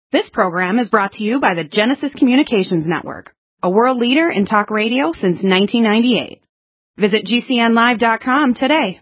This program is brought to you by the Genesis Communications Network, a world leader in talk radio since 1998. Visit GCNlive.com today.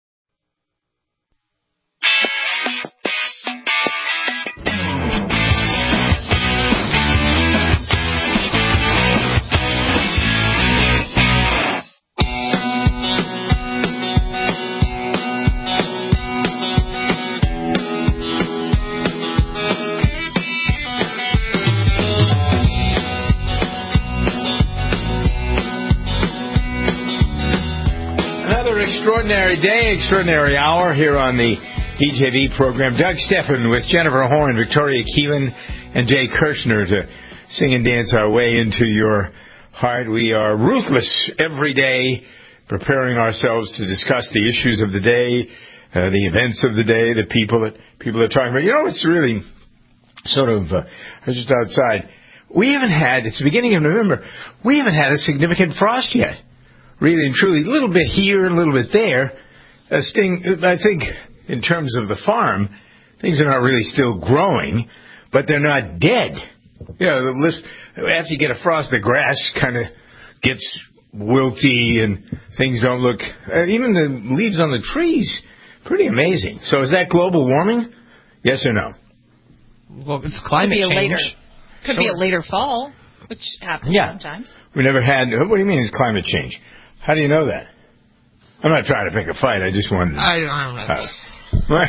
Extraordinary day, extraordinary hour here on the DJV program. Doug Steffen with Jennifer Horn, Victoria Keelan, and Jay Kirshner to sing and dance our way into your heart. We are ruthless every day, preparing ourselves to discuss the issues of the day, the events of the day, the people that are talking about. You know, it's really sort of, I was just outside. We haven't had, it's the beginning of November, we haven't had a significant frost yet. Really and truly, a little bit here, a little bit there. I think in terms of the farm, things are not really still growing, but they're not dead. You know, after you get a frost, the grass kind of gets wilty and things don't look, even the leaves on the trees, pretty amazing. So is that global warming? Yes or no? Well, it's climate change. Could be a later fall, which happens sometimes. We never had, what do you mean it's climate change? How do you know that? I'm not trying to pick a fight. I just wanted to... I don't know.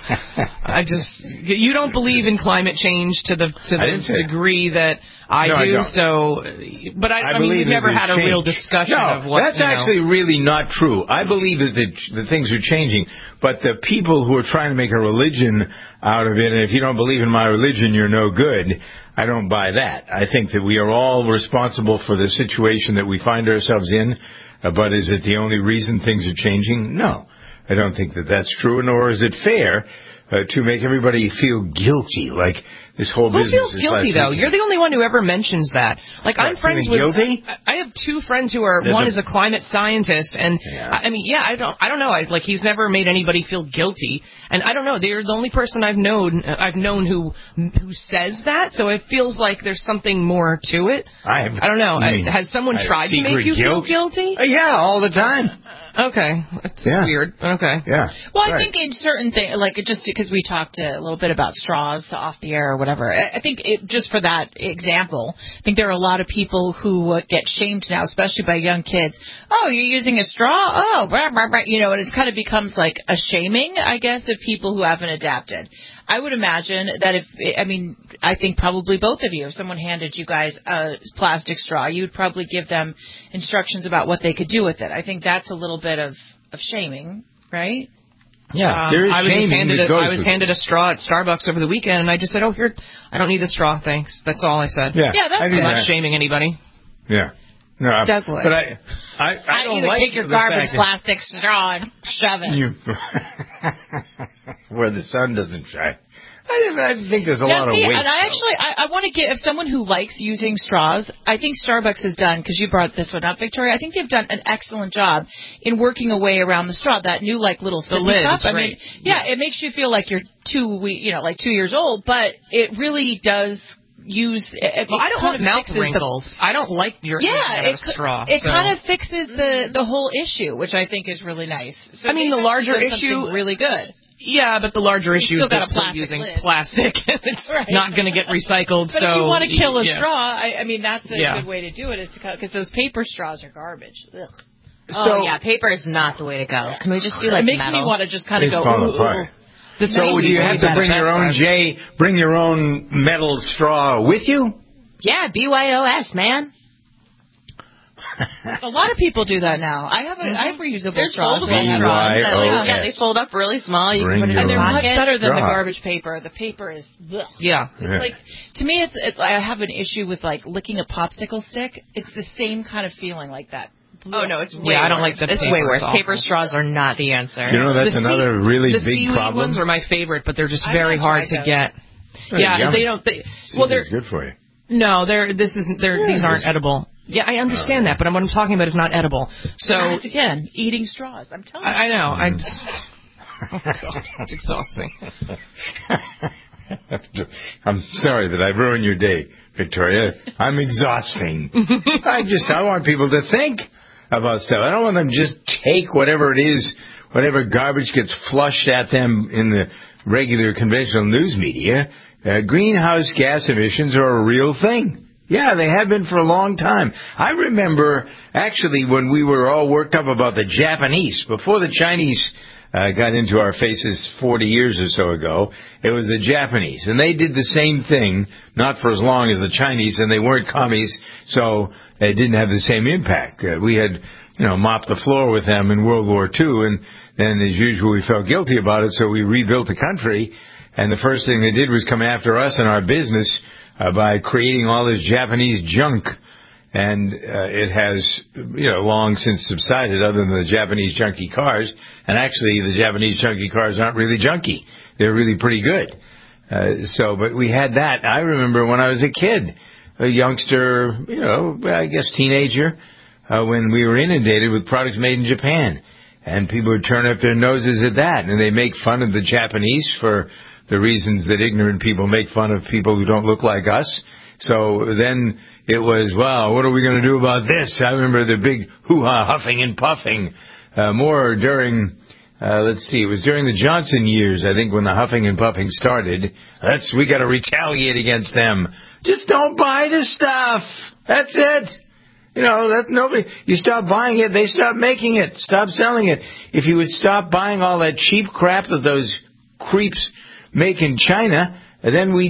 You don't believe in climate change to the degree that I do. So, but I mean, we've never had a real discussion of what. That's actually really not true. I believe that the things are changing, but the people who are trying to make a religion out of it, and if you don't believe in my religion, you're no good. I don't buy that. I think that we are all responsible for the situation that we find ourselves in. But is it the only reason things are changing? No. I don't think that that's true, nor is it fair to make everybody feel guilty, like this whole business. Who feels guilty, though? You're the only one who ever mentions that. Like, I'm friends with... Guilty? I have two friends who are... One is a climate scientist, and, I don't know. He's never made anybody feel guilty. And I don't know. They're the only person I've known who says that, so it feels like there's something more to it. I don't know. Has someone tried to make you feel guilty? Yeah, all the time. Okay. That's weird. Okay. Yeah. Well, I think in certain things, like just because we talked a little bit about straws off the air or whatever, I think just for that example, I think there are a lot of people who get shamed now, especially by young kids. Oh, you're using a straw? Oh, blah, blah, blah. You know, and it kind of becomes like a shaming, I guess, of people who haven't adapted. I would imagine that I think probably both of you, if someone handed you guys a plastic straw, you would probably give them instructions about what they could do with it. I think that's a little bit of shaming, right? Yeah, there is shaming. I was handed a straw at Starbucks over the weekend, and I just said, "Oh, here, I don't need the straw, thanks." That's all I said. Yeah, that's good. I'm not shaming anybody. Yeah. No, Doug would. But I don't like take your garbage plastic straw and shove it. Where the sun doesn't shine. I think there's a lot of waste. And I want to give, if someone who likes using straws, I think Starbucks has done, because you brought this one up, Victoria, I think they've done an excellent job in working a way around the straw. That new, little sippy cup. I mean, it makes you feel like you're 2 years old, but it really does use. I don't want mouth wrinkles. I don't like your straw. It kind of fixes the whole issue, which I think is really nice. So the larger issue really good. Yeah, but the larger issue is they're still using plastic. It's not going to get recycled. But if you want to kill a straw, that's a good way to do it, is because those paper straws are garbage. Ugh. Paper is not the way to go. Can we just do it makes metal? me want to just kind of go. So do you have to bring your own metal straw with you? Yeah, BYOS, man. A lot of people do that now. I have reusable straws. They fold up really small. You can put it in they're much better than the garbage paper. The paper is to me it's I have an issue with licking a popsicle stick. It's the same kind of feeling like that. Oh no, it's way worse. I don't like that. It's way worse. Paper straws are not the answer. You know, that's another really big problem. The seaweed ones are my favorite, but they're just very hard to get. They don't. They're good for you. No, these aren't edible. Yeah, I understand that, but what I'm talking about is not edible. So again, eating straws. I'm telling you. I know. Oh God, it's exhausting. I'm sorry that I've ruined your day, Victoria. I'm exhausting. I want people to think about stuff. I don't want them to just take whatever it is, whatever garbage gets flushed at them in the regular conventional news media. Greenhouse gas emissions are a real thing. Yeah, they have been for a long time. I remember, actually, when we were all worked up about the Japanese, before the Chinese got into our faces 40 years or so ago, it was the Japanese. And they did the same thing, not for as long as the Chinese, and they weren't commies, so they didn't have the same impact. We had, mopped the floor with them in World War II, and then, as usual, we felt guilty about it, so we rebuilt the country. And the first thing they did was come after us and our business by creating all this Japanese junk. And it has, long since subsided, other than the Japanese junky cars. And actually, the Japanese junky cars aren't really junky. They're really pretty good. But we had that. I remember when I was a kid, a youngster, I guess teenager, when we were inundated with products made in Japan. And people would turn up their noses at that. And they make fun of the Japanese for the reasons that ignorant people make fun of people who don't look like us. So then it was, wow, what are we going to do about this? I remember the big hoo-ha, huffing and puffing, more during, it was during the Johnson years, I think, when the huffing and puffing started. We got to retaliate against them. Just don't buy the stuff. That's it. You stop buying it, they stop making it. Stop selling it. If you would stop buying all that cheap crap that those creeps make in China, then we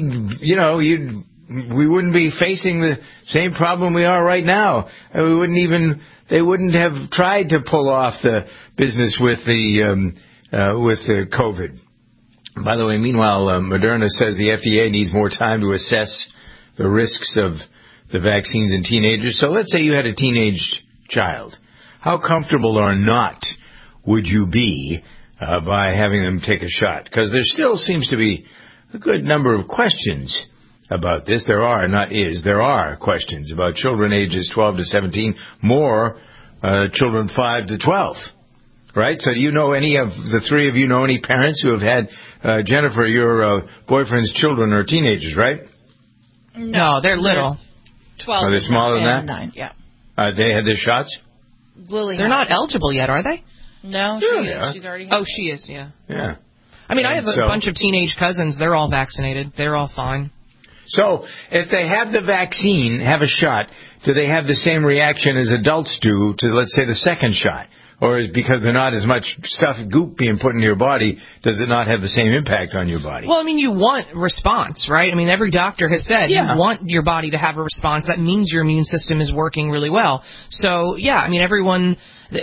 wouldn't be facing the same problem we are right now. They wouldn't have tried to pull off the business with the COVID. By the way, meanwhile, Moderna says the FDA needs more time to assess the risks of the vaccines in teenagers. So let's say you had a teenage child. How comfortable or not would you be by having them take a shot? Because there still seems to be a good number of questions about this. There are questions about children ages 12 to 17, more children 5 to 12. Right? So do you know any of the three of you know any parents who have had, Jennifer, your boyfriend's children are teenagers, right? No, they're little. 12. Are they smaller than that? 9, yeah. They had their shots? Lily, they're not eligible yet, are they? No, she is. She's already had she is, yeah. Yeah. I mean, I have a bunch of teenage cousins. They're all vaccinated. They're all fine. So, if they have the vaccine, have a shot, do they have the same reaction as adults do to, let's say, the second shot? Or is because there's not as much goop being put into your body, does it not have the same impact on your body? Well, I mean, you want response, right? I mean, every doctor has said you want your body to have a response. That means your immune system is working really well. So, yeah, I mean, everyone...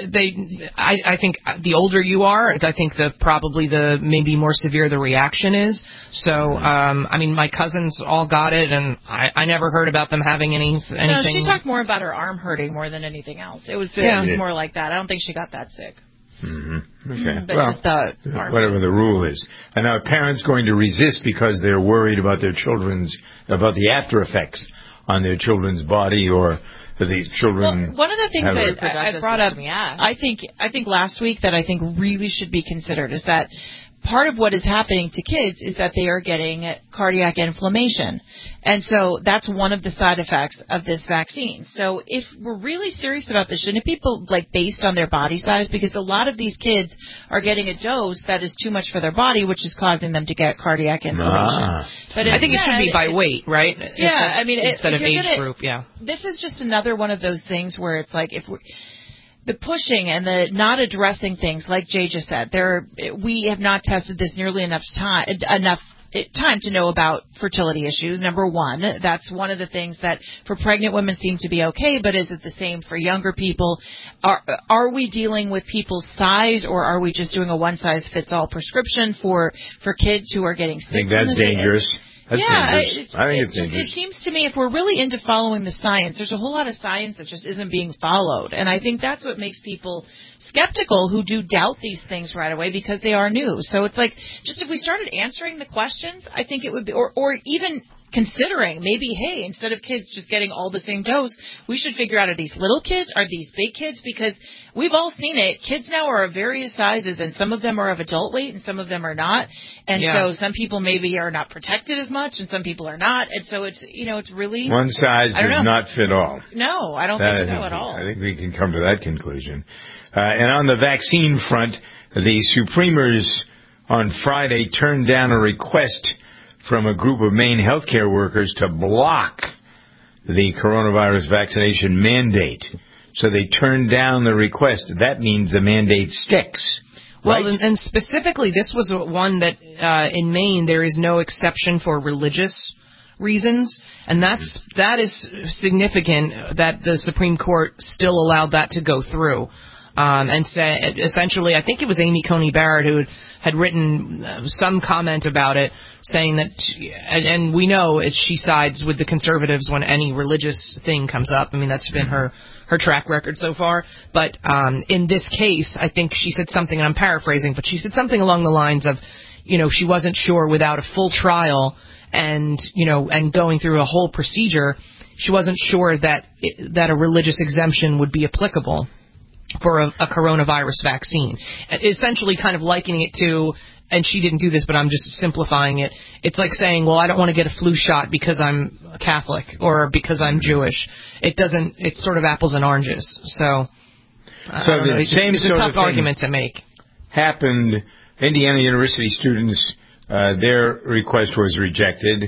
I think the older you are, I think probably the maybe more severe the reaction is. So, I mean, my cousins all got it, and I never heard about them having anything. No, she talked more about her arm hurting more than anything else. It was more like that. I don't think she got that sick. Mm-hmm. Okay. But just the arm. Whatever the rule is. And are parents going to resist because they're worried about about the after effects on their children's body, or the children? Well, one of the things that I brought up, I think last week that I think really should be considered is that part of what is happening to kids is that they are getting cardiac inflammation. And so that's one of the side effects of this vaccine. So if we're really serious about this, shouldn't it be based on their body size? Because a lot of these kids are getting a dose that is too much for their body, which is causing them to get cardiac inflammation. But I think it should be by weight, right? Yeah, I mean, instead of age group, yeah. This is just another one of those things where it's like if we're... The pushing and the not addressing things, like Jay just said, we have not tested this nearly enough time to know about fertility issues. Number one, that's one of the things that for pregnant women seem to be okay, but is it the same for younger people? Are we dealing with people's size, or are we just doing a one-size-fits-all prescription for kids who are getting sick? I think that's dangerous. That's dangerous. I think it's dangerous. It seems to me if we're really into following the science, there's a whole lot of science that just isn't being followed. And I think that's what makes people skeptical who do doubt these things right away because they are new. So it's like, just if we started answering the questions, I think it would be, or even considering maybe, hey, instead of kids just getting all the same dose, we should figure out, are these little kids, are these big kids? Because we've all seen it. Kids now are of various sizes, and some of them are of adult weight, and some of them are not. And so some people maybe are not protected as much, and some people are not. And so it's, it's really... One size does not fit all. No, I don't think so at all. I think we can come to that conclusion. And on the vaccine front, the Supremers on Friday turned down a request from a group of Maine healthcare workers to block the coronavirus vaccination mandate. So they turned down the request. That means the mandate sticks. Right? Well, and specifically, this was one that in Maine there is no exception for religious reasons, and that is significant that the Supreme Court still allowed that to go through. And said, essentially, I think it was Amy Coney Barrett who had written some comment about it, saying that, and we know she sides with the conservatives when any religious thing comes up. I mean, that's been her track record so far. But in this case, I think she said something, and I'm paraphrasing, but she said something along the lines of, she wasn't sure without a full trial and going through a whole procedure, she wasn't sure that a religious exemption would be applicable for a coronavirus vaccine. Essentially kind of likening it to, and she didn't do this, but I'm just simplifying it, it's like saying, well, I don't want to get a flu shot because I'm Catholic or because I'm Jewish. It's sort of apples and oranges. So it's a tough argument to make. Happened, Indiana University students, their request was rejected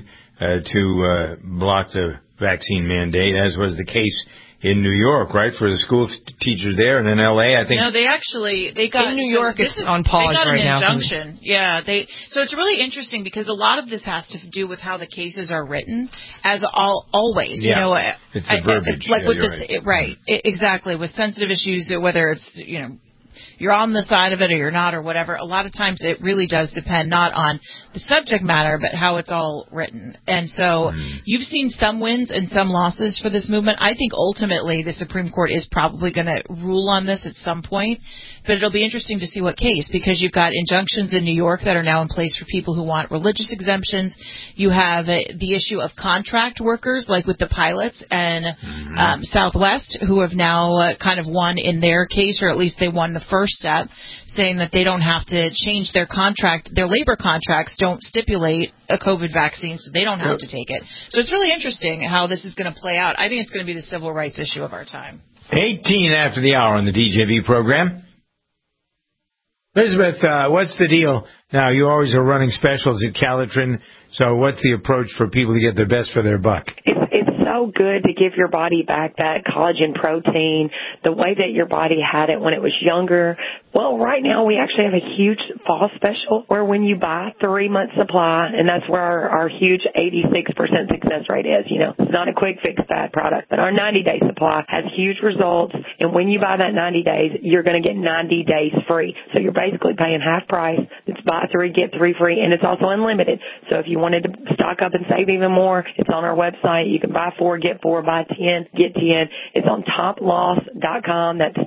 to block the vaccine mandate, as was the case in New York, right, for the school teachers there, and in L.A., I think. No, they got... In New York, it's on pause right now. They got an injunction. Yeah, so it's really interesting because a lot of this has to do with how the cases are written, as always. Yeah, it's the verbiage. Like with this, right, exactly, with sensitive issues, whether it's, you're on the side of it or you're not or whatever, a lot of times it really does depend not on the subject matter but how it's all written. And so you've seen some wins and some losses for this movement. I think ultimately the Supreme Court is probably going to rule on this at some point, but it'll be interesting to see what case, because you've got injunctions in New York that are now in place for people who want religious exemptions. You have the issue of contract workers, like with the pilots and Southwest, who have now kind of won in their case, or at least they won the first step, saying that they don't have to change their contract. Their labor contracts don't stipulate a COVID vaccine, so they don't have to take it. So it's really interesting how this is going to play out. I think it's going to be the civil rights issue of our time. 18 after the hour on the DJV program. Elizabeth, what's the deal? Now, you always are running specials at Calitrin, so what's the approach for people to get the best for their buck? It's so good to give your body back that collagen protein, the way that your body had it when it was younger. Well, right now we actually have a huge fall special where when you buy 3-month supply, and that's where our huge 86% success rate is. It's not a quick fix fad product, but our 90-day supply has huge results. And when you buy that 90 days, you're going to get 90 days free. So you're basically paying half price. It's buy 3, get 3 free, and it's also unlimited. So if you wanted to stock up and save even more, it's on our website. You can buy 4, get 4, buy 10, get 10. It's on toploss.com. That's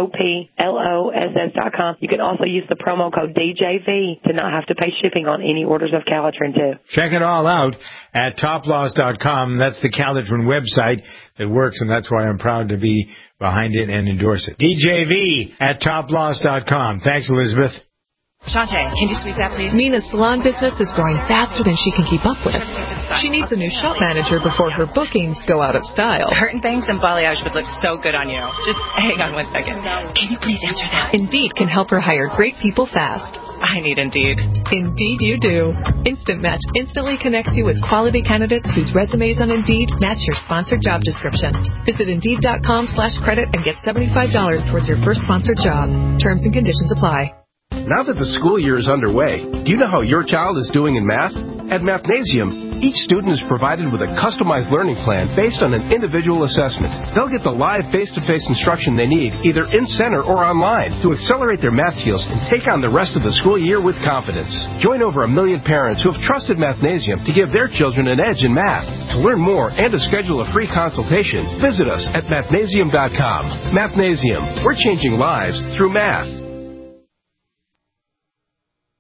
TOPLOSS.com. You can also use the promo code DJV to not have to pay shipping on any orders of Calitrin too. Check it all out at toploss.com. That's the Calitrin website that works, and that's why I'm proud to be behind it and endorse it. DJV at toploss.com. Thanks, Elizabeth. Shantae, can you speak that, please? Mina's salon business is growing faster than she can keep up with. She needs a new shop manager before her bookings go out of style. Curtain bangs and balayage would look so good on you. Just hang on one second. Can you please answer that? Indeed can help her hire great people fast. I need Indeed. Indeed you do. Instant Match instantly connects you with quality candidates whose resumes on Indeed match your sponsored job description. Visit Indeed.com/credit and get $75 towards your first sponsored job. Terms and conditions apply. Now that the school year is underway, do you know how your child is doing in math? At Mathnasium, each student is provided with a customized learning plan based on an individual assessment. They'll get the live face-to-face instruction they need, either in center or online, to accelerate their math skills and take on the rest of the school year with confidence. Join over 1 million parents who have trusted Mathnasium to give their children an edge in math. To learn more and to schedule a free consultation, visit us at mathnasium.com. Mathnasium, we're changing lives through math.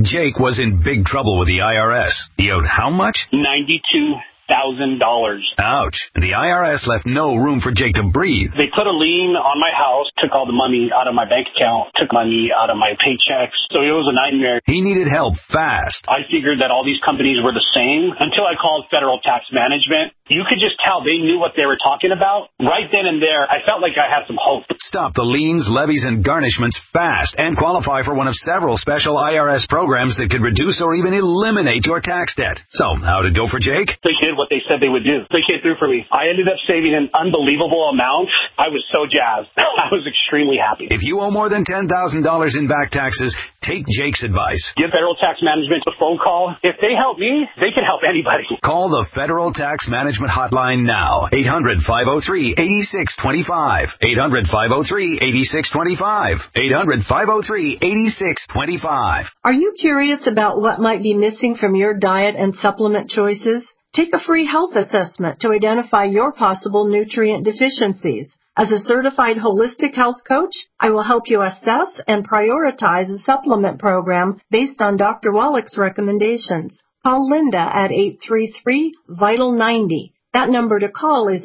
Jake was in big trouble with the IRS. He owed how much? $92,000. Ouch. The IRS left no room for Jake to breathe. They put a lien on my house, took all the money out of my bank account, took money out of my paychecks. So it was a nightmare. He needed help fast. I figured that all these companies were the same until I called Federal Tax Management. You could just tell they knew what they were talking about. Right then and there, I felt like I had some hope. Stop the liens, levies, and garnishments fast and qualify for one of several special IRS programs that could reduce or even eliminate your tax debt. So, how'd it go for Jake? They did what they said they would do. They came through for me. I ended up saving an unbelievable amount. I was so jazzed. I was extremely happy. If you owe more than $10,000 in back taxes, take Jake's advice. Give Federal Tax Management a phone call. If they help me, they can help anybody. Call the Federal Tax Management Hotline now. 800-503-8625. 800-503-8625. 800-503-8625. Are you curious about what might be missing from your diet and supplement choices? Take a free health assessment to identify your possible nutrient deficiencies. As a certified holistic health coach, I will help you assess and prioritize a supplement program based on Dr. Wallach's recommendations. Call Linda at 833-VITAL-90. That number to call is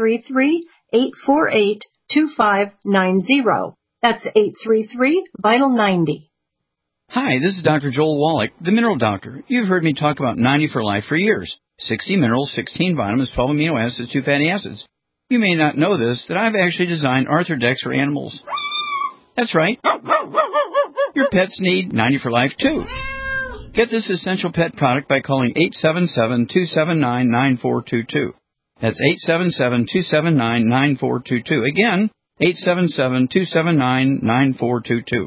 833-848-2590. That's 833-VITAL-90. Hi, this is Dr. Joel Wallach, the Mineral Doctor. You've heard me talk about 90 for Life for years. 60 minerals, 16 vitamins, 12 amino acids, 2 fatty acids. You may not know this, that I've actually designed Arthrodex for animals. That's right. Your pets need 90 for Life, too. Get this essential pet product by calling 877-279-9422. That's 877-279-9422. Again, 877-279-9422.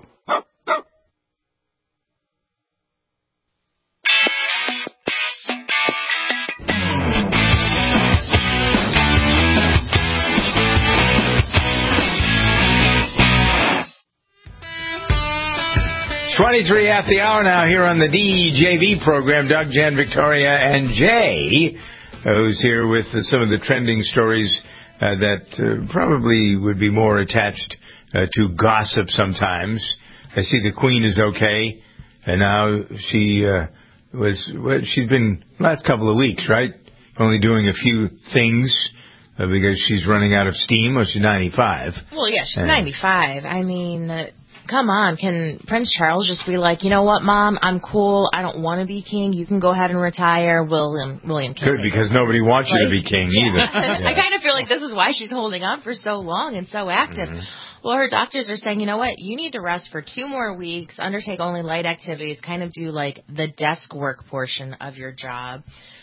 23 after the hour now here on the DJV program. Doug, Jen, Victoria, and Jay, who's here with some of the trending stories that probably would be more attached to gossip sometimes. I see the Queen is okay, and now she's been last couple of weeks, right? Only doing a few things because she's running out of steam. Well, she's 95. Well, yeah, she's 95. I mean... come on, can Prince Charles just be like, you know what, Mom, I'm cool, I don't want to be king, you can go ahead and retire, William can Good, because nobody wants you to be king either. Yeah. I kind of feel like this is why she's holding on for so long and so active. Mm-hmm. Well, her doctors are saying, you know what, you need to rest for 2 more weeks, undertake only light activities, kind of do like the desk work portion of your job.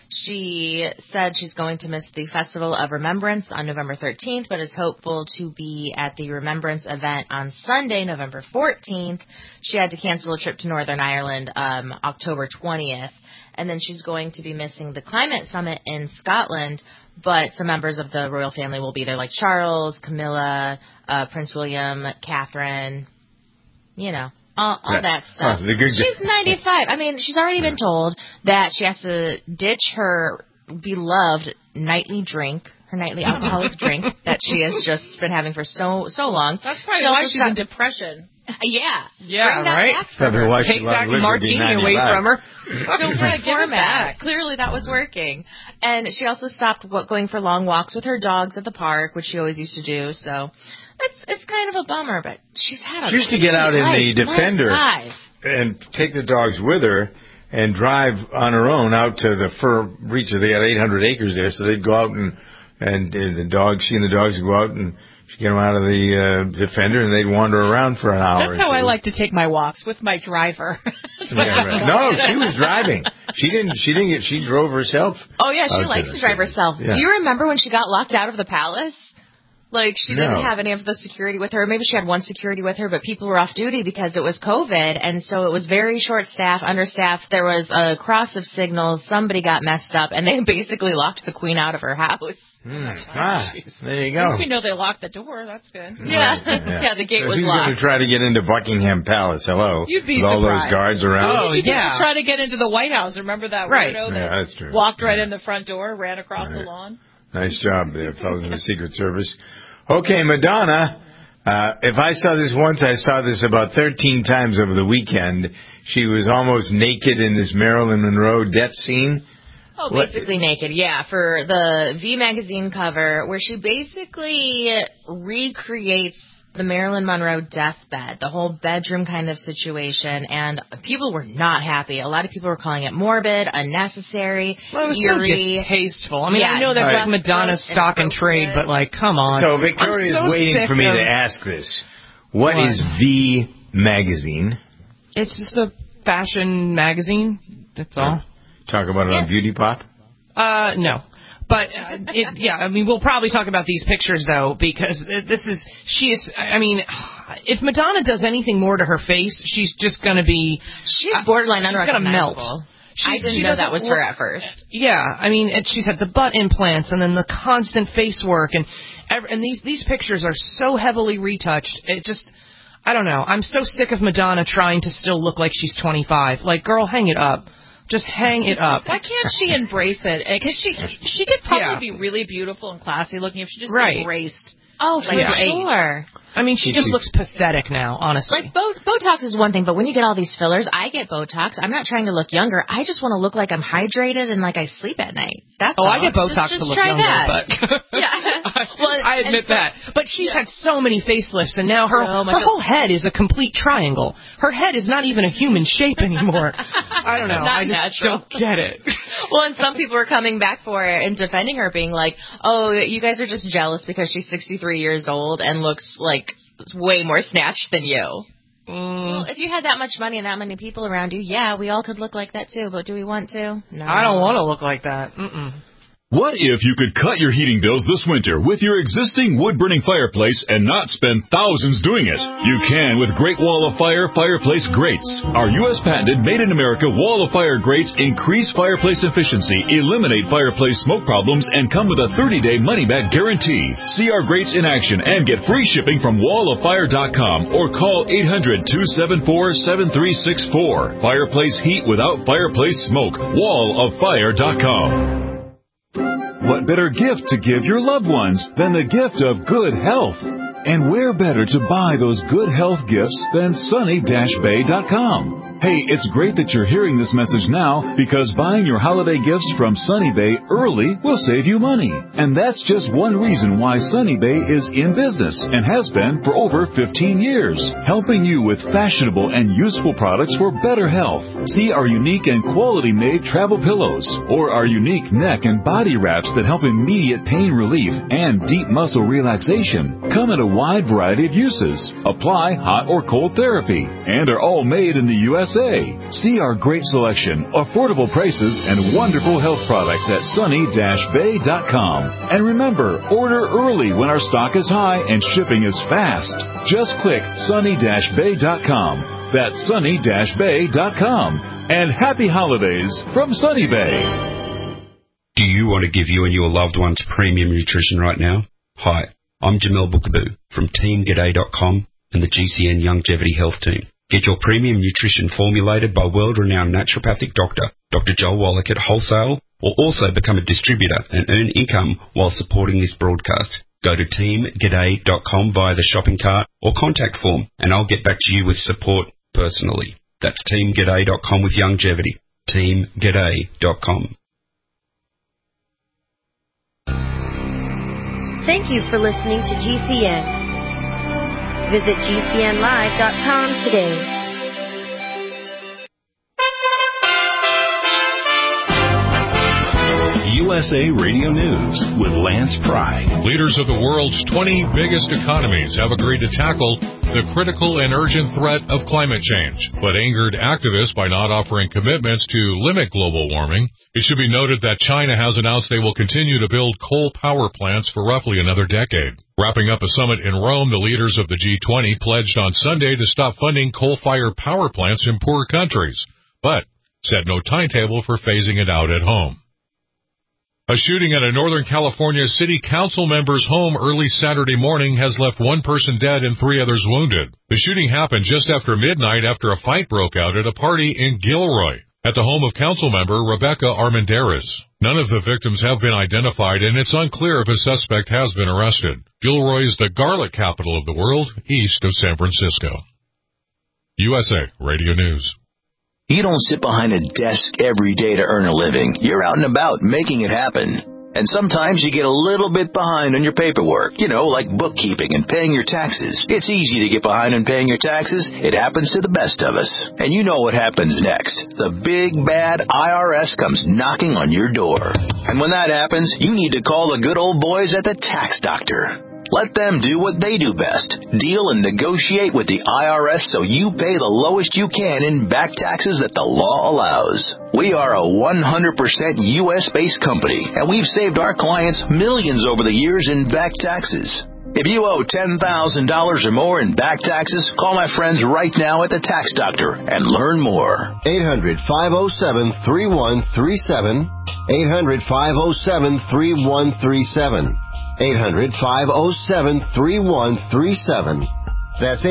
She said she's going to miss the Festival of Remembrance on November 13th, but is hopeful to be at the Remembrance event on Sunday, November 14th. She had to cancel a trip to Northern Ireland October 20th. And then she's going to be missing the Climate Summit in Scotland, but some members of the royal family will be there, like Charles, Camilla, Prince William, Catherine, you know. All that stuff. She's 95. I mean, she's already been told that she has to ditch her beloved nightly drink, her nightly alcoholic drink that she has just been having for so long. That's probably why she's in depression. Yeah. Yeah, right? Take that martini away from her. So give her back. Clearly that was working. And she also stopped going for long walks with her dogs at the park, which she always used to do, so... It's kind of a bummer, but she's had a She used to get out in the Defender and take the dogs with her and drive on her own out to the fur reach. They had 800 acres there, so they'd go out and the dogs, she and the dogs would go out and she'd get them out of the Defender and they'd wander around for an hour. That's how I like to take my walks, with my driver. Yeah, right. No, she was driving. She drove herself. Oh yeah, she likes to drive herself. Yeah. Do you remember when she got locked out of the palace? Like, she didn't have any of the security with her. Maybe she had one security with her, but people were off duty because it was COVID, and so it was very short-staffed, understaffed. There was a cross of signals. Somebody got messed up, and they basically locked the Queen out of her house. There you go. At least we know they locked the door. That's good. Yeah, yeah, the gate was locked. Who's going to try to get into Buckingham Palace? Hello. You'd be surprised. All those guards around. Oh, yeah. Try to get into the White House. Remember that weirdo that that's true. walked right in the front door, ran across the lawn? Nice job there, fellas in the Secret Service. Okay, Madonna If I saw this once, I saw this about 13 times over the weekend. She was almost naked in this Marilyn Monroe death scene. Oh, basically naked, yeah, for the V magazine cover, where she basically recreates the Marilyn Monroe deathbed, the whole bedroom kind of situation, and people were not happy. A lot of people were calling it morbid, unnecessary, well, it was eerie. So distasteful. I mean, I know that's like Madonna's stock and trade, but like, come on. So Victoria's waiting for me to ask this. What is V magazine? It's just a fashion magazine. That's all. Talk about it on Beauty Pop? No. But, I mean, we'll probably talk about these pictures, though, because I mean, if Madonna does anything more to her face, she's just going to be... She's borderline unrecognizable. She's going to melt. I didn't know that was her at first. Yeah, I mean, she's had the butt implants and then the constant face work, and these pictures are so heavily retouched. It just... I don't know. I'm so sick of Madonna trying to still look like she's 25. Like, girl, hang it up. Just hang it up. Why can't she embrace it? Because she could probably be really beautiful and classy looking if she just embraced. Oh, for sure. I mean, she just looks pathetic now, honestly. Like, Botox is one thing, but when you get all these fillers, I get Botox. I'm not trying to look younger. I just want to look like I'm hydrated and like I sleep at night. That's all. I get Botox to look younger, but I admit that. But she's had so many facelifts, and now her whole head is a complete triangle. Her head is not even a human shape anymore. I don't know. I just don't get it. Well, and some people are coming back for her and defending her, being like, oh, you guys are just jealous because she's 63 years old and looks like way more snatched than you. Well, if you had that much money and that many people around you, yeah, we all could look like that too, but do we want to? No. I don't want to look like that. What if you could cut your heating bills this winter with your existing wood-burning fireplace and not spend thousands doing it? You can with Great Wall of Fire fireplace grates. Our U.S. patented made-in-America Wall of Fire grates increase fireplace efficiency, eliminate fireplace smoke problems, and come with a 30-day money-back guarantee. See our grates in action and get free shipping from walloffire.com or call 800-274-7364. Fireplace heat without fireplace smoke. walloffire.com. What better gift to give your loved ones than the gift of good health? And where better to buy those good health gifts than sunny-bay.com? Hey, it's great that you're hearing this message now because buying your holiday gifts from Sunny Bay early will save you money. And that's just one reason why Sunny Bay is in business and has been for over 15 years, helping you with fashionable and useful products for better health. See our unique and quality-made travel pillows or our unique neck and body wraps that help immediate pain relief and deep muscle relaxation. Come in a wide variety of uses, apply hot or cold therapy, and are all made in the USA. See our great selection, affordable prices, and wonderful health products at sunny-bay.com. And remember, order early when our stock is high and shipping is fast. Just click sunny-bay.com. That's sunny-bay.com. And happy holidays from Sunny Bay. Do you want to give you and your loved ones premium nutrition right now? Hi, I'm Jamel Bookaboo from TeamGaday.com and the GCN Longevity Health Team. Get your premium nutrition formulated by world-renowned naturopathic doctor, Dr. Joel Wallach at wholesale, or also become a distributor and earn income while supporting this broadcast. Go to teamgaday.com via the shopping cart or contact form, and I'll get back to you with support personally. That's teamgaday.com with longevity. teamgaday.com. Thank you for listening to GCN. Visit GCNlive.com today. USA Radio News with Lance Pry. Leaders of the world's 20 biggest economies have agreed to tackle the critical and urgent threat of climate change, but angered activists by not offering commitments to limit global warming. It should be noted that China has announced they will continue to build coal power plants for roughly another decade. Wrapping up a summit in Rome, the leaders of the G20 pledged on Sunday to stop funding coal-fired power plants in poor countries, but set no timetable for phasing it out at home. A shooting at a Northern California City Council member's home early Saturday morning has left one person dead and 3 others wounded. The shooting happened just after midnight after a fight broke out at a party in Gilroy, at the home of Council member Rebecca Armendariz. None of the victims have been identified, and it's unclear if a suspect has been arrested. Gilroy is the garlic capital of the world, east of San Francisco. USA Radio News. You don't sit behind a desk every day to earn a living. You're out and about making it happen. And sometimes you get a little bit behind on your paperwork, like bookkeeping and paying your taxes. It's easy to get behind on paying your taxes. It happens to the best of us. And you know what happens next. The big, bad IRS comes knocking on your door. And when that happens, you need to call the good old boys at the Tax Doctor. Let them do what they do best. Deal and negotiate with the IRS so you pay the lowest you can in back taxes that the law allows. We are a 100% U.S.-based company, and we've saved our clients millions over the years in back taxes. If you owe $10,000 or more in back taxes, call my friends right now at the Tax Doctor and learn more. 800-507-3137. 800-507-3137. 800-507-3137. That's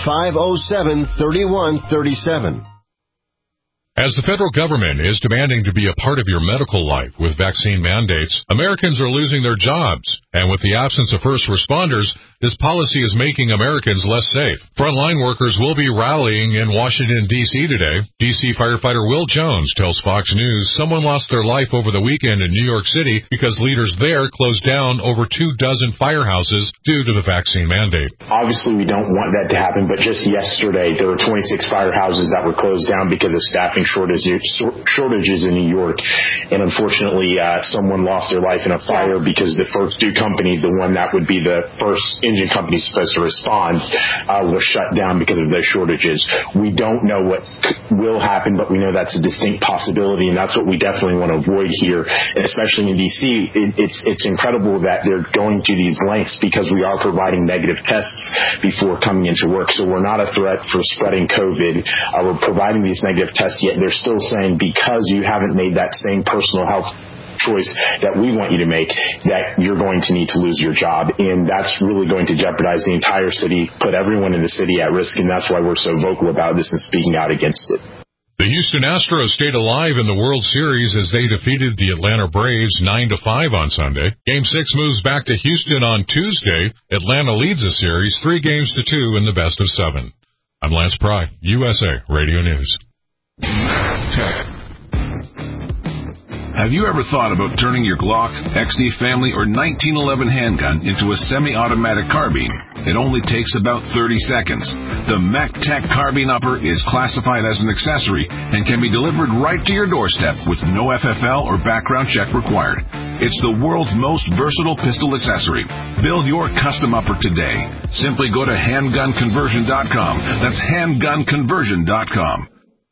800-507-3137. As the federal government is demanding to be a part of your medical life with vaccine mandates, Americans are losing their jobs. And with the absence of first responders, this policy is making Americans less safe. Frontline workers will be rallying in Washington, D.C. today. D.C. firefighter Will Jones tells Fox News someone lost their life over the weekend in New York City because leaders there closed down over 24 firehouses due to the vaccine mandate. Obviously, we don't want that to happen, but just yesterday, there were 26 firehouses that were closed down because of staffing shortages in New York. And unfortunately, someone lost their life in a fire because the first due company, the one that would be the first engine company supposed to respond, was shut down because of those shortages. We don't know what will happen, but we know that's a distinct possibility, and that's what we definitely want to avoid here, especially in D.C. It's incredible that they're going to these lengths because we are providing negative tests before coming into work. So we're not a threat for spreading COVID. We're providing these negative tests, yet they're still saying because you haven't made that same personal health choice that we want you to make, that you're going to need to lose your job. And that's really going to jeopardize the entire city, put everyone in the city at risk, and that's why we're so vocal about this and speaking out against it. The Houston Astros stayed alive in the World Series as they defeated the Atlanta Braves 9-5 on Sunday. Game 6 moves back to Houston on Tuesday. Atlanta leads the series 3-2 in the best of 7. I'm Lance Pry, USA Radio News. Have you ever thought about turning your Glock, XD Family, or 1911 handgun into a semi-automatic carbine? It only takes about 30 seconds. The MacTac Carbine Upper is classified as an accessory and can be delivered right to your doorstep with no FFL or background check required. It's the world's most versatile pistol accessory. Build your custom upper today. Simply go to handgunconversion.com. That's handgunconversion.com.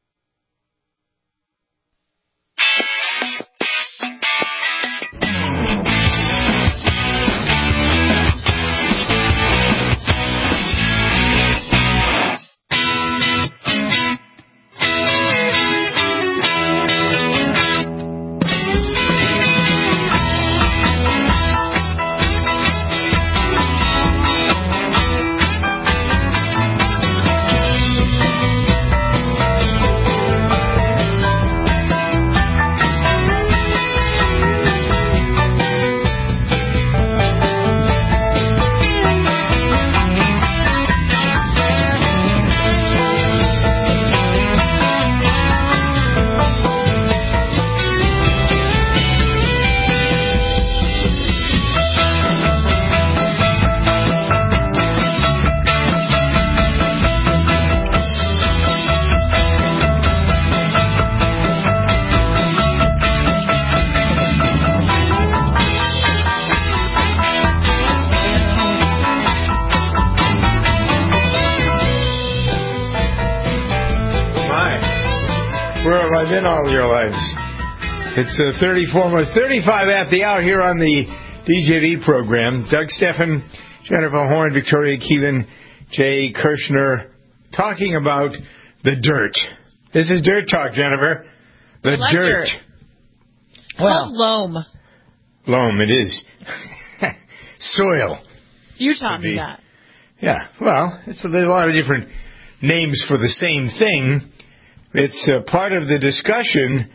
In all your lives. It's almost 35 after the hour here on the DJV program. Doug Steffen, Jennifer Horn, Victoria Keelan, Jay Kirshner, talking about the dirt. This is Dirt Talk, Jennifer. The dirt. It's called loam. Loam, it is. Soil. You taught me that. Yeah, well, there's a lot of different names for the same thing. It's part of the discussion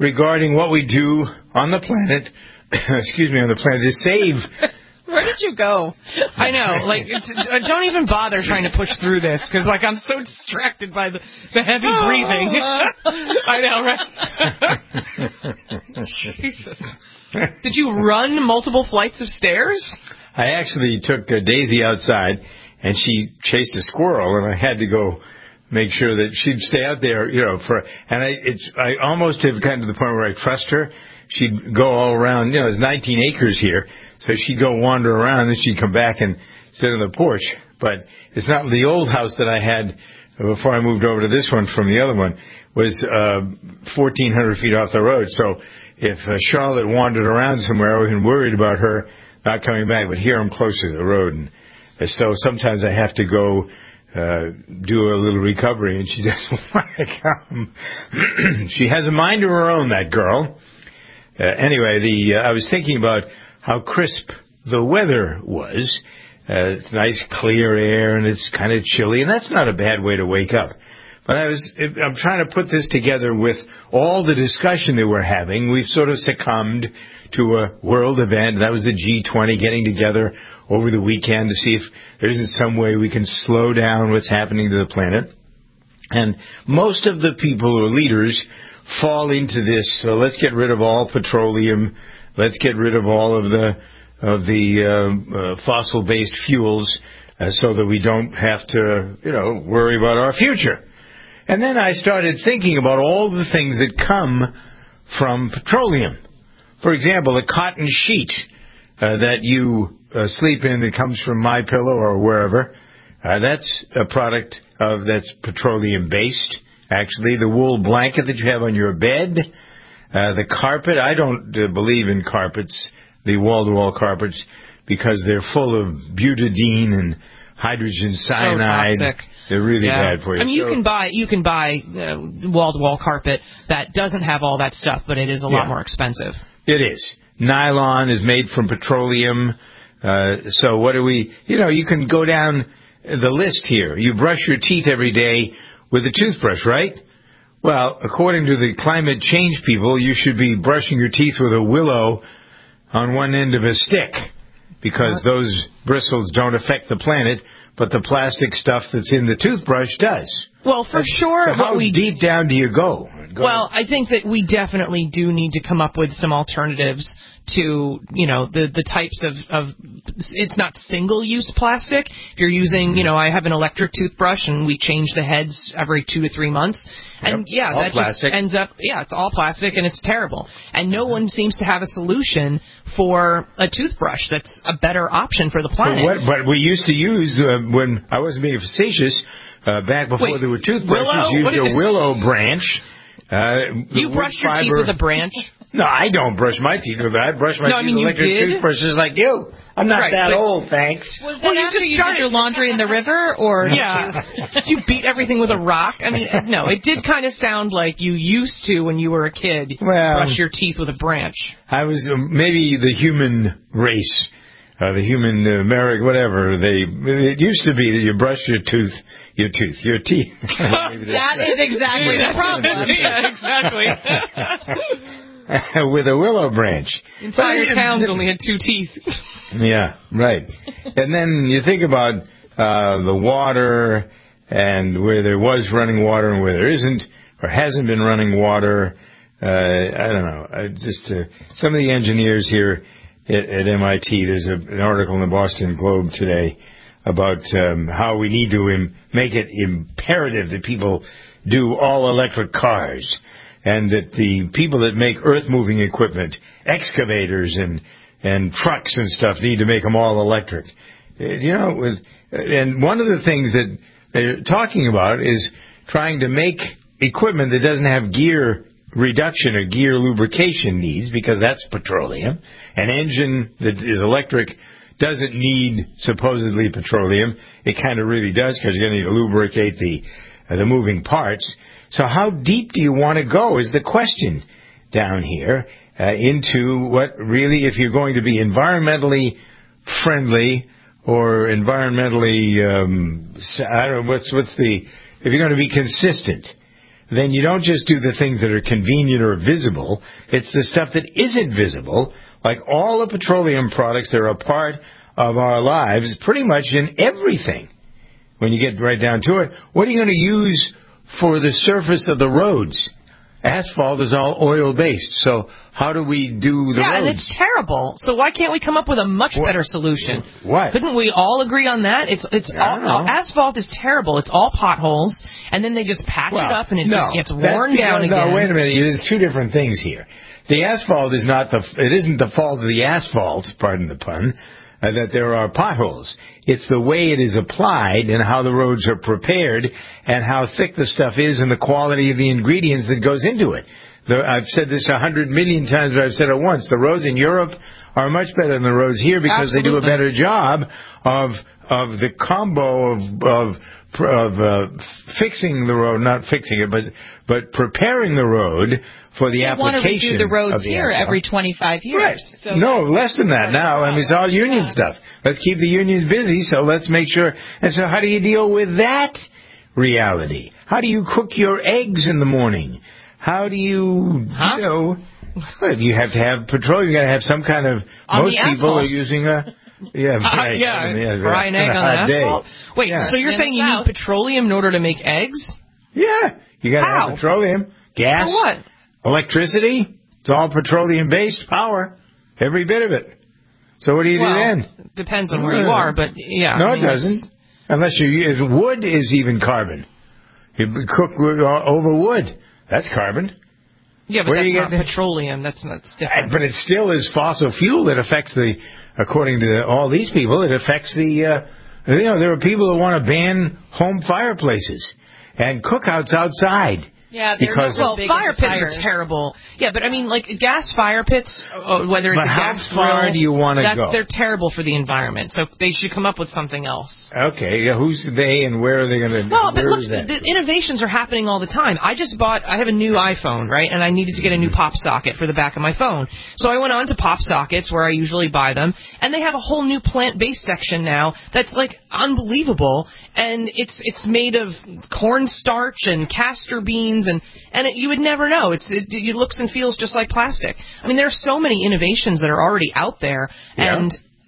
regarding what we do on the planet, on the planet to save. Where did you go? I know. Like, don't even bother trying to push through this, because, like, I'm so distracted by the heavy breathing. I know, right? Jesus. Did you run multiple flights of stairs? I actually took Daisy outside, and she chased a squirrel, and I had to go make sure that she'd stay out there, I almost have gotten to the point where I trust her. She'd go all around, there's 19 acres here, so she'd go wander around, and she'd come back and sit on the porch. But it's not the old house that I had before I moved over to this one from the other one was 1,400 feet off the road. So if Charlotte wandered around somewhere, I wasn't worried about her not coming back, but here I'm closer to the road. And so sometimes I have to go do a little recovery, and she doesn't want to come. She has a mind of her own, that girl. Anyway, I was thinking about how crisp the weather was. It's nice, clear air, and it's kind of chilly, and that's not a bad way to wake up. But I'm trying to put this together with all the discussion that we're having. We've sort of succumbed to a world event. That was the G20 getting together over the weekend to see if there isn't some way we can slow down what's happening to the planet. And most of the people who are leaders fall into this, so let's get rid of all petroleum, let's get rid of all of the fossil-based fuels so that we don't have to, worry about our future. And then I started thinking about all the things that come from petroleum. For example, the cotton sheet that you sleep in that comes from MyPillow or wherever, that's a product that's petroleum-based. Actually, the wool blanket that you have on your bed, the carpet, I don't believe in carpets, the wall-to-wall carpets, because they're full of butadiene and hydrogen cyanide. So toxic. They're really bad for you. I mean, you can buy wall-to-wall carpet that doesn't have all that stuff, but it is a lot more expensive. It is. Nylon is made from petroleum. So what do we... you can go down the list here. You brush your teeth every day with a toothbrush, right? Well, according to the climate change people, you should be brushing your teeth with a willow on one end of a stick, because those bristles don't affect the planet, but the plastic stuff that's in the toothbrush does. Well, for sure. So how deep down do you go? Well, I think that we definitely do need to come up with some alternatives to, the types of it's not single-use plastic. If you're using, I have an electric toothbrush, and we change the heads every 2 to 3 months. And, that plastic. just ends up, it's all plastic, and it's terrible. And no one seems to have a solution for a toothbrush that's a better option for the planet. But we used to use, when I wasn't being facetious, back before there were toothbrushes, you used a willow branch. You brush your teeth with a branch? No, I don't brush my teeth with that. I brush my teeth with electric toothbrushes like you. I'm not that old, thanks. Was that after you did your laundry in the river, or did you beat everything with a rock? I mean, no, it did kind of sound like you used to when you were a kid brush your teeth with a branch. I was maybe the human race, the human American, whatever. It used to be that you brush your teeth. That is exactly the problem. Yeah, exactly. With a willow branch. Entire towns only had 2 teeth. Yeah, right. And then you think about the water, and where there was running water and where there isn't or hasn't been running water. I don't know. Some of the engineers here at MIT, there's an article in the Boston Globe today about how we need to make it imperative that people do all electric cars, and that the people that make earth-moving equipment, excavators and trucks and stuff, need to make them all electric. And one of the things that they're talking about is trying to make equipment that doesn't have gear reduction or gear lubrication needs, because that's petroleum. An engine that is electric doesn't need supposedly petroleum. It kind of really does, because you're going to need to lubricate the moving parts. So how deep do you want to go is the question down here into what really, if you're going to be environmentally friendly or environmentally, if you're going to be consistent. then you don't just do the things that are convenient or visible. It's the stuff that isn't visible, like all the petroleum products that are a part of our lives, pretty much in everything. When you get right down to it, what are you going to use for the surface of the roads? Asphalt is all oil-based, so how do we do the roads? Yeah, and it's terrible. So why can't we come up with a much better solution? What? Couldn't we all agree on that? Asphalt is terrible. It's all potholes, and then they just patch it up, and it just gets worn down again. No, wait a minute. There's two different things here. The asphalt is it isn't the fault of the asphalt, pardon the pun, that there are potholes. It's the way it is applied and how the roads are prepared and how thick the stuff is and the quality of the ingredients that goes into it. I've said this 100 million times, but I've said it once. The roads in Europe are much better than the roads here because they do a better job of the combo of fixing the road, not fixing it, but preparing the road for the application. They want to redo the roads here every 25 years. Right. So no, less than that now. I mean, it's all union stuff. Let's keep the unions busy, so let's make sure. And so how do you deal with that reality? How do you cook your eggs in the morning? How do you know, you have to have petroleum. You got to have some kind of, most people are using a, fry an egg on the asphalt. Wait, so you're saying you need petroleum in order to make eggs? Yeah, you got to have petroleum, gas, for what? Electricity. It's all petroleum-based power, every bit of it. So what do you do then? Depends on where you are, but yeah. No, it doesn't. Unless wood is even carbon. You cook over wood. That's carbon. Yeah, but that's not petroleum. That's different. But it still is fossil fuel that affects according to all these people, it affects there are people that want to ban home fireplaces and cookouts outside. Yeah, fire pits are terrible. Yeah, but I mean, like gas fire pits, whether it's a gas grill, how far do you want to go? They're terrible for the environment. So they should come up with something else. Okay, who's they and where are they going to? Well, but look, the innovations are happening all the time. I have a new iPhone, right, and I needed to get a new pop socket for the back of my phone. So I went on to Pop Sockets where I usually buy them, and they have a whole new plant-based section now that's like unbelievable, and it's made of cornstarch and castor beans. And you would never know. It looks and feels just like plastic. I mean, there are so many innovations that are already out there, and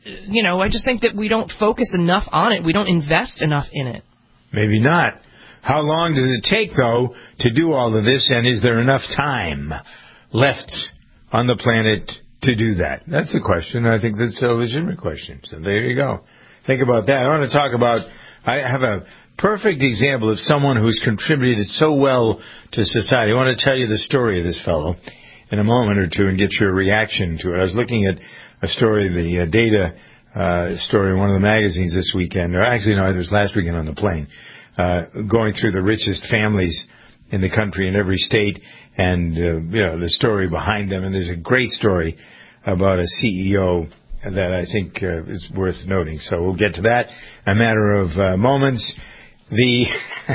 I just think that we don't focus enough on it. We don't invest enough in it. Maybe not. How long does it take, though, to do all of this, and is there enough time left on the planet to do that? That's the question. I think that's a legitimate question. So there you go. Think about that. I want to talk about. I have a perfect example of someone who's contributed so well to society. I want to tell you the story of this fellow in a moment or two and get your reaction to it. I was looking at a story, the data story in one of the magazines this weekend, or actually, no, it was last weekend on the plane, going through the richest families in the country in every state and, the story behind them. And there's a great story about a CEO that I think is worth noting. So we'll get to that in a matter of moments. The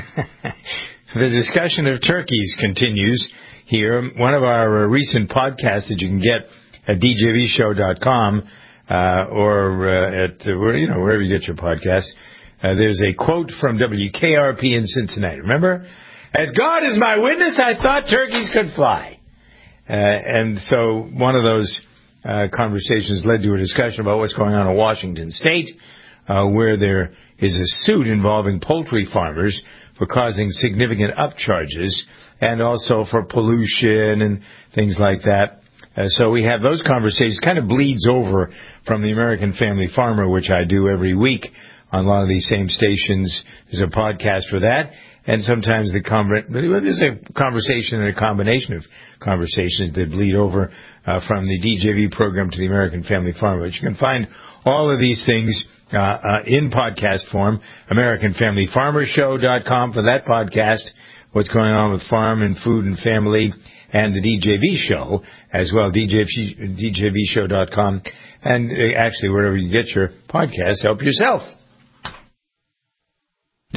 discussion of turkeys continues here. One of our recent podcasts that you can get at djvshow.com or at wherever you get your podcasts. There's a quote from WKRP in Cincinnati. Remember, as God is my witness, I thought turkeys could fly. And so one of those conversations led to a discussion about what's going on in Washington State, where there is a suit involving poultry farmers for causing significant upcharges and also for pollution and things like that. So we have those conversations. Kind of bleeds over from the American Family Farmer, which I do every week on a lot of these same stations. There's a podcast for that. And sometimes there's a conversation and a combination of conversations that bleed over from the DJV program to the American Family Farmer. But you can find all of these things in podcast form. AmericanFamilyFarmerShow.com for that podcast. What's going on with farm and food and family, and the DJV show as well. DJVShow.com, and actually wherever you get your podcasts, help yourself.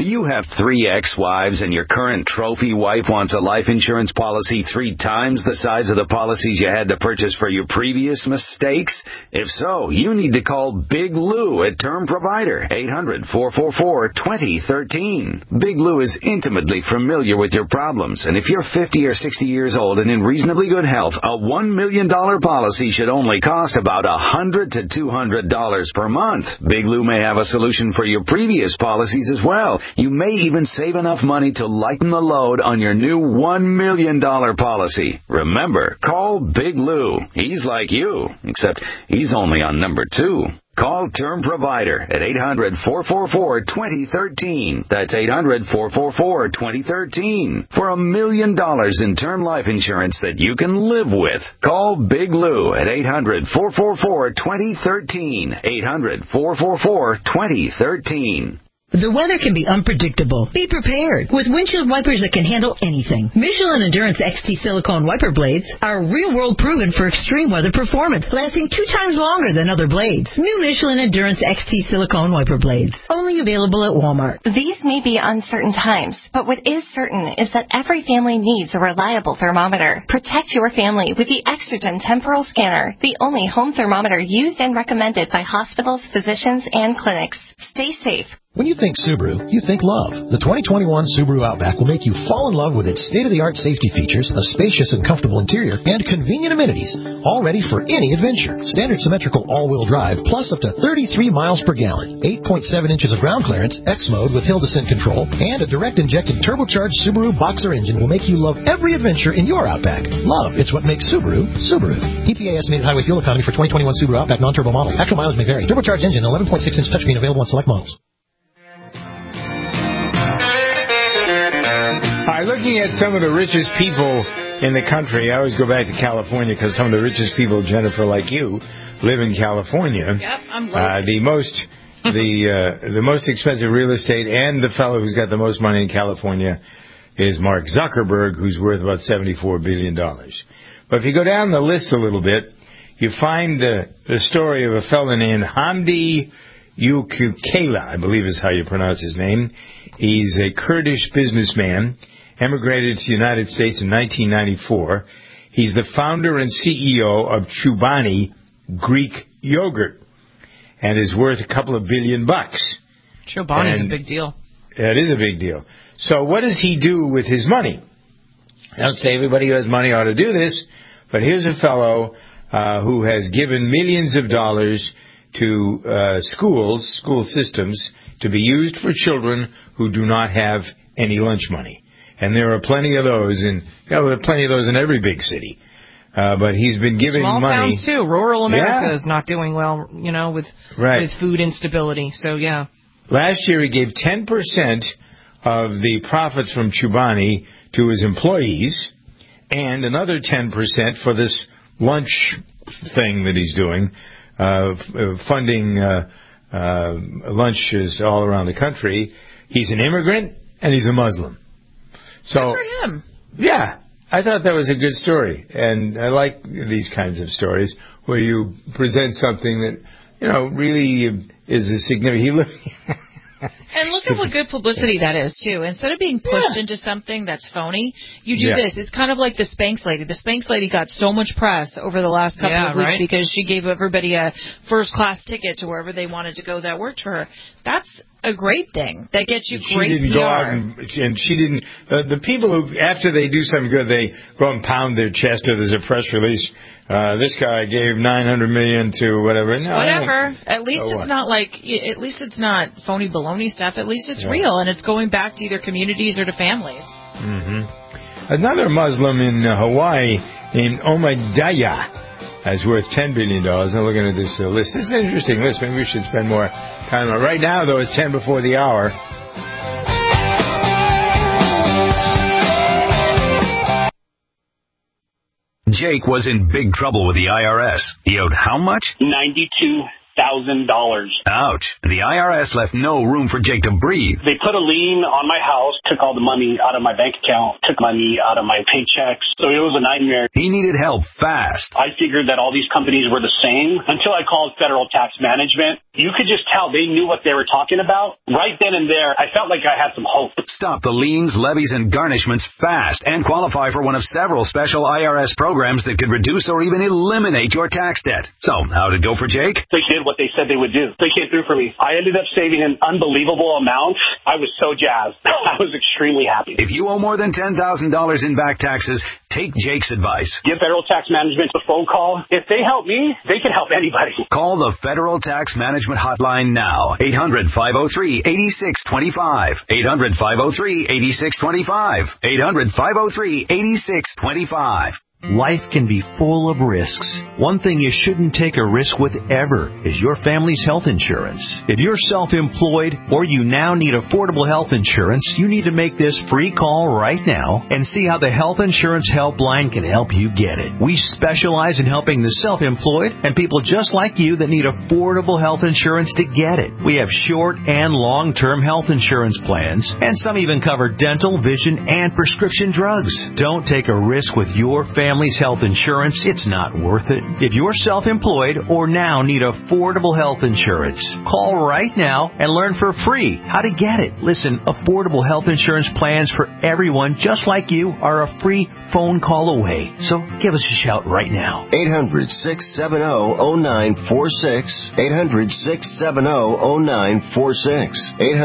Do you have 3 ex-wives and your current trophy wife wants a life insurance policy 3 times the size of the policies you had to purchase for your previous mistakes? If so, you need to call Big Lou at Term Provider, 800-444-2013. Big Lou is intimately familiar with your problems, and if you're 50 or 60 years old and in reasonably good health, a $1 million policy should only cost about $100 to $200 per month. Big Lou may have a solution for your previous policies as well. You may even save enough money to lighten the load on your new $1 million policy. Remember, call Big Lou. He's like you, except he's only on number 2. Call Term Provider at 800-444-2013. That's 800-444-2013 for $1 million in term life insurance that you can live with. Call Big Lou at 800-444-2013. 800-444-2013. The weather can be unpredictable. Be prepared with windshield wipers that can handle anything. Michelin Endurance XT silicone wiper blades are real-world proven for extreme weather performance, lasting 2 times longer than other blades. New Michelin Endurance XT silicone wiper blades, only available at Walmart. These may be uncertain times, but what is certain is that every family needs a reliable thermometer. Protect your family with the Exergen Temporal Scanner, the only home thermometer used and recommended by hospitals, physicians, and clinics. Stay safe. When you think Subaru, you think love. The 2021 Subaru Outback will make you fall in love with its state-of-the-art safety features, a spacious and comfortable interior, and convenient amenities, all ready for any adventure. Standard symmetrical all-wheel drive, plus up to 33 miles per gallon, 8.7 inches of ground clearance, X-Mode with hill descent control, and a direct-injected turbocharged Subaru Boxer engine will make you love every adventure in your Outback. Love, it's what makes Subaru, Subaru. EPA estimated highway fuel economy for 2021 Subaru Outback non-turbo models. Actual mileage may vary. Turbocharged engine, 11.6-inch touchscreen available on select models. Looking at some of the richest people in the country, I always go back to California because some of the richest people, Jennifer, like you, live in California. Yep, I'm local. The most expensive real estate and the fellow who's got the most money in California is Mark Zuckerberg, who's worth about $74 billion. But if you go down the list a little bit, you find the story of a fellow named Hamdi Yukukela, I believe is how you pronounce his name. He's a Kurdish businessman, emigrated to the United States in 1994. He's the founder and CEO of Chobani Greek Yogurt and is worth a couple of $1 billion. Chobani's a big deal. It is a big deal. So what does he do with his money? I don't say everybody who has money ought to do this, but here's a fellow who has given millions of dollars to school systems to be used for children who do not have any lunch money. And there are plenty of those in every big city. But he's been giving small money. Small towns too. Rural America is not doing well, with food instability. So yeah. Last year he gave 10% of the profits from Chobani to his employees, and another 10% for this lunch thing that he's doing, funding lunches all around the country. He's an immigrant and he's a Muslim. So, good for him. Yeah, I thought that was a good story, and I like these kinds of stories where you present something that really is a significant. And look at what good publicity that is, too. Instead of being pushed into something that's phony, you do this. It's kind of like the Spanx lady. The Spanx lady got so much press over the last couple of weeks because she gave everybody a first-class ticket to wherever they wanted to go that worked for her. That's a great thing. That gets you great PR. She didn't go out and she didn't. The people who, after they do something good, they go and pound their chest or there's a press release. This guy gave $900 million to whatever. No, whatever. At least it's not at least it's not phony baloney stuff. At least it's real and it's going back to either communities or to families. Mm-hmm. Another Muslim in Hawaii named Omadaya is worth $10 billion. I'm looking at this list. This is an interesting list. Maybe we should spend more time on it. Right now, though, it's 10 before the hour. Jake was in big trouble with the IRS. He owed how much? $92 Ouch. The IRS left no room for Jake to breathe. They put a lien on my house, took all the money out of my bank account, took money out of my paychecks. So it was a nightmare. He needed help fast. I figured that all these companies were the same until I called Federal Tax Management. You could just tell they knew what they were talking about. Right then and there, I felt like I had some hope. Stop the liens, levies, and garnishments fast and qualify for one of several special IRS programs that could reduce or even eliminate your tax debt. So, how did it go for Jake? They did what they said they would do. They came through for me. I ended up saving an unbelievable amount. I was so jazzed. I was extremely happy. If you owe more than $10,000 in back taxes, take Jake's advice. Give Federal Tax Management a phone call. If they help me, they can help anybody. Call the Federal Tax Management Hotline now. 800-503-8625. 800-503-8625. 800-503-8625. Life can be full of risks. One thing you shouldn't take a risk with ever is your family's health insurance. If you're self-employed or you now need affordable health insurance, you need to make this free call right now and see how the Health Insurance Helpline can help you get it. We specialize in helping the self-employed and people just like you that need affordable health insurance to get it. We have short and long-term health insurance plans, and some even cover dental, vision, and prescription drugs. Don't take a risk with your family's health insurance. It's not worth it. If you're self-employed or now need affordable health insurance, call right now and learn for free how to get it. Listen, affordable health insurance plans for everyone just like you are a free phone call away. So give us a shout right now. 800-670-0946. 800-670-0946.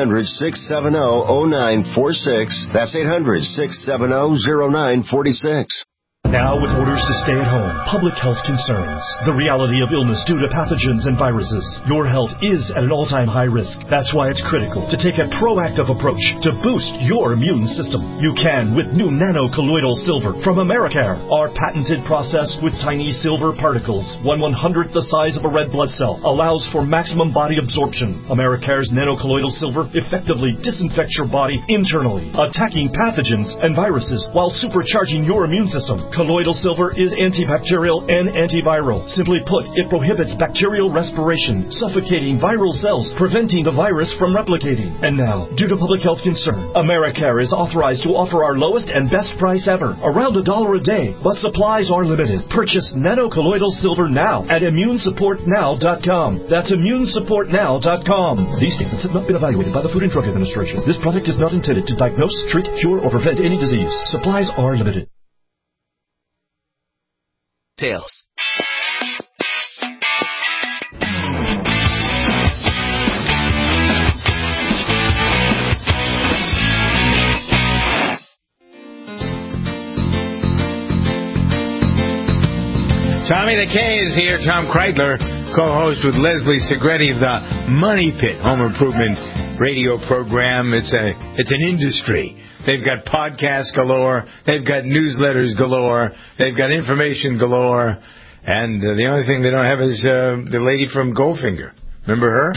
800-670-0946. That's 800-670-0946. Now with orders to stay at home, public health concerns, the reality of illness due to pathogens and viruses, your health is at an all-time high risk. That's why it's critical to take a proactive approach to boost your immune system. You can with new nano-colloidal silver from Americare. Our patented process with tiny silver particles, 1/100th the size of a red blood cell, allows for maximum body absorption. Americare's nano-colloidal silver effectively disinfects your body internally, attacking pathogens and viruses while supercharging your immune system. Colloidal silver is antibacterial and antiviral. Simply put, it prohibits bacterial respiration, suffocating viral cells, preventing the virus from replicating. And now, due to public health concern, Americare is authorized to offer our lowest and best price ever, around $1 a day, but supplies are limited. Purchase nano-colloidal silver now at immunesupportnow.com. That's immunesupportnow.com. These statements have not been evaluated by the Food and Drug Administration. This product is not intended to diagnose, treat, cure, or prevent any disease. Supplies are limited. Tails. Tommy the K is here. Tom Kreitler, co-host with Leslie Segretti of the Money Pit Home Improvement radio program. It's an industry. They've got podcasts galore. They've got newsletters galore. They've got information galore. And the only thing they don't have is the lady from Goldfinger. Remember her?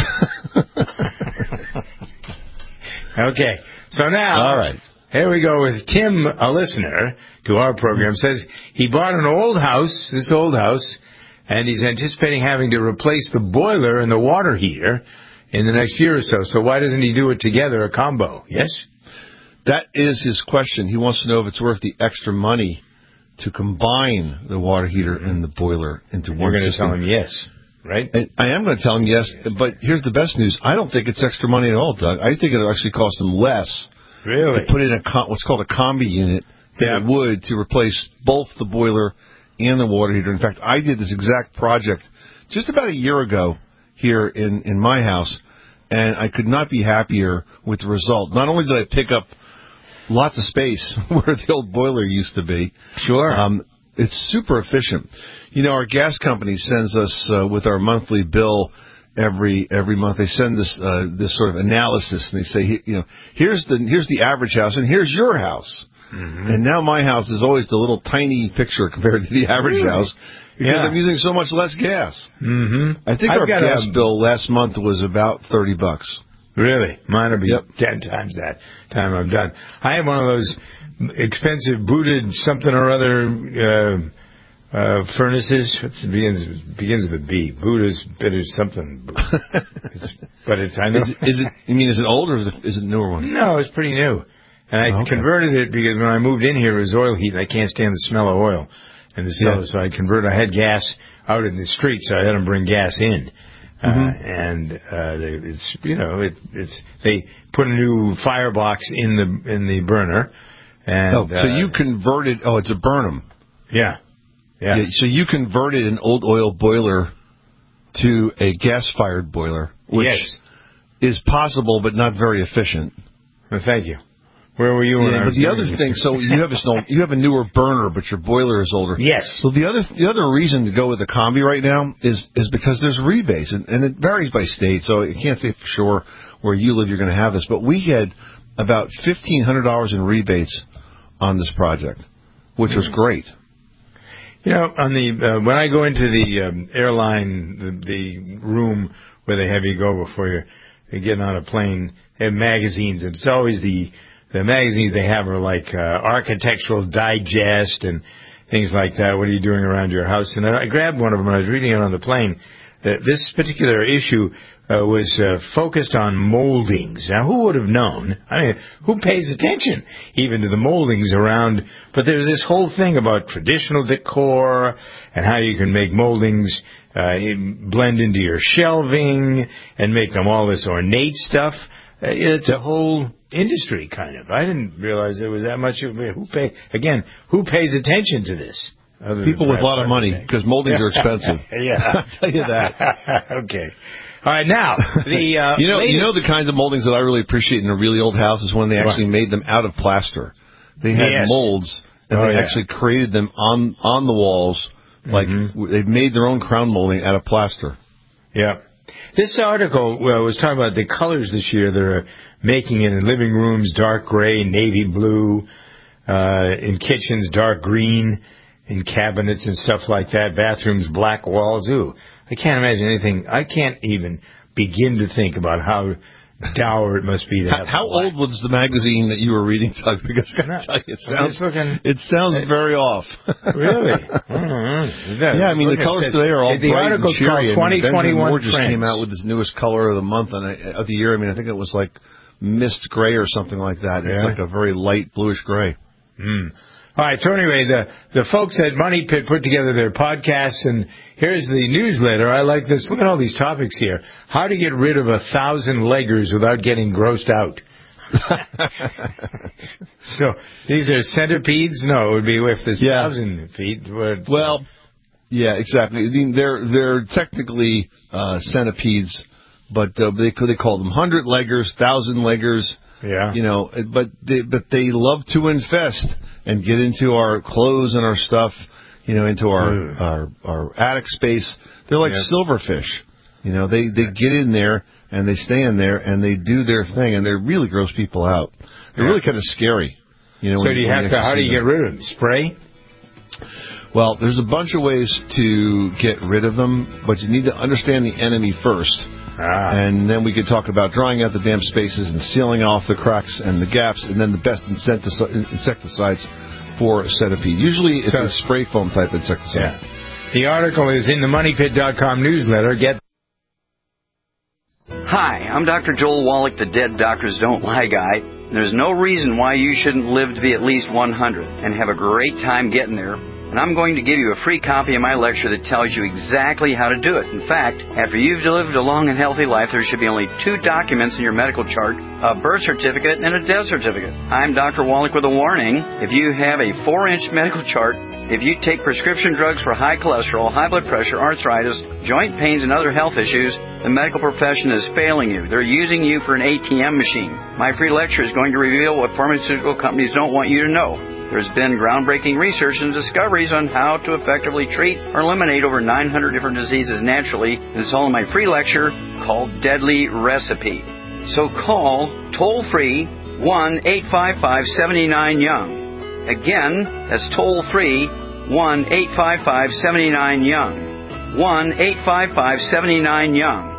Okay. So now, all right. Here we go with Tim, a listener to our program, says he bought an old house, and he's anticipating having to replace the boiler and the water heater in the next year or so. So why doesn't he do it together, a combo? Yes? That is his question. He wants to know if it's worth the extra money to combine the water heater and the boiler into one system. You're going to tell him yes, right? I am going to tell him yes, but here's the best news. I don't think it's extra money at all, Doug. I think it'll actually cost him less to put in what's called a combi unit than it would to replace both the boiler and the water heater. In fact, I did this exact project just about a year ago here in my house, and I could not be happier with the result. Not only did I pick up lots of space where the old boiler used to be. Sure. It's super efficient. You know, our gas company sends us with our monthly bill every month. They send this sort of analysis, and they say, here's the average house, and here's your house. Mm-hmm. And now my house is always the little tiny picture compared to the average house because I'm using so much less gas. Mm-hmm. I think our gas bill last month was about $30. Really? Mine will be 10 times that time I'm done. I have one of those expensive booted something or other furnaces. Begins with a B. Buddha's bitter something. But it's I know. Is it old or is it a newer one? No, it's pretty new. And I converted it because when I moved in here, it was oil heat, and I can't stand the smell of oil in the cellar. So I had gas out in the street, so I had them bring gas in. And they put a new firebox in the burner. And so you converted. Oh, it's a Burnham. Yeah. So you converted an old oil boiler to a gas-fired boiler, which is possible but not very efficient. Well, thank you. Where were you? But the other thing, so you have a newer burner, but your boiler is older. Yes. Well, the other reason to go with the combi right now is because there's rebates, and it varies by state, so you can't say for sure where you live you're going to have this. But we had about $1,500 in rebates on this project, which was great. You know, on the when I go into the airline, the room where they have you go before you're getting on a plane, they have magazines, and it's always the magazines they have are like Architectural Digest and things like that. What are you doing around your house? And I grabbed one of them and I was reading it on the plane. This particular issue was focused on moldings. Now, who would have known? I mean, who pays attention even to the moldings around? But there's this whole thing about traditional decor and how you can make moldings blend into your shelving and make them all this ornate stuff. It's a whole industry, kind of. I didn't realize there was that much of it. Who pays attention to this? People with a lot of money, because moldings are expensive. Yeah. I'll tell you that. Okay. All right, now, the you know the kinds of moldings that I really appreciate in a really old house is when they actually made them out of plaster. They had molds, and they actually created them on the walls. Like, they made their own crown molding out of plaster. Yeah. This article was talking about the colors this year. They're making it in living rooms, dark gray, navy blue, in kitchens, dark green, in cabinets and stuff like that, bathrooms, black walls. Ooh, I can't imagine anything. I can't even begin to think about how dour it must be to have How old was the magazine that you were reading, Doug? Because I gotta tell you, it sounds very off. Really? Yeah, I mean, the colors today are all bright and cheery. 2021 just came out with his newest color of the month of the year. I mean, I think it was like mist gray or something like that. It's like a very light bluish gray. All right, so anyway, the folks at Money Pit put together their podcasts, and here's the newsletter. I like this. Look at all these topics here. How to get rid of 1,000 leggers without getting grossed out. So these are centipedes? No, it would be if there's 1,000 feet. Well, yeah, exactly. I mean, they're technically centipedes, but they call them 100 leggers, 1,000 leggers. Yeah. You know, but they love to infest and get into our clothes and our stuff, you know, into our attic space. They're like silverfish. You know, they get in there and they stay in there and they do their thing, and they really gross people out. They're really kind of scary. You know. So how do you get rid of them? Spray? Well, there's a bunch of ways to get rid of them, but you need to understand the enemy first. And then we could talk about drying out the damp spaces and sealing off the cracks and the gaps, and then the best insecticides for centipede. Usually it's a spray foam type insecticide. Yeah. The article is in the MoneyPit.com newsletter. Hi, I'm Dr. Joel Wallach, the Dead Doctors Don't Lie guy. There's no reason why you shouldn't live to be at least 100 and have a great time getting there. And I'm going to give you a free copy of my lecture that tells you exactly how to do it. In fact, after you've lived a long and healthy life, there should be only 2 documents in your medical chart, a birth certificate and a death certificate. I'm Dr. Wallach with a warning. If you have a 4-inch medical chart, if you take prescription drugs for high cholesterol, high blood pressure, arthritis, joint pains, and other health issues, the medical profession is failing you. They're using you for an ATM machine. My free lecture is going to reveal what pharmaceutical companies don't want you to know. There's been groundbreaking research and discoveries on how to effectively treat or eliminate over 900 different diseases naturally, and it's all in my free lecture called Deadly Recipe. So call toll-free 1-855-79-YOUNG. Again, that's toll-free 1-855-79-YOUNG. 1-855-79-YOUNG.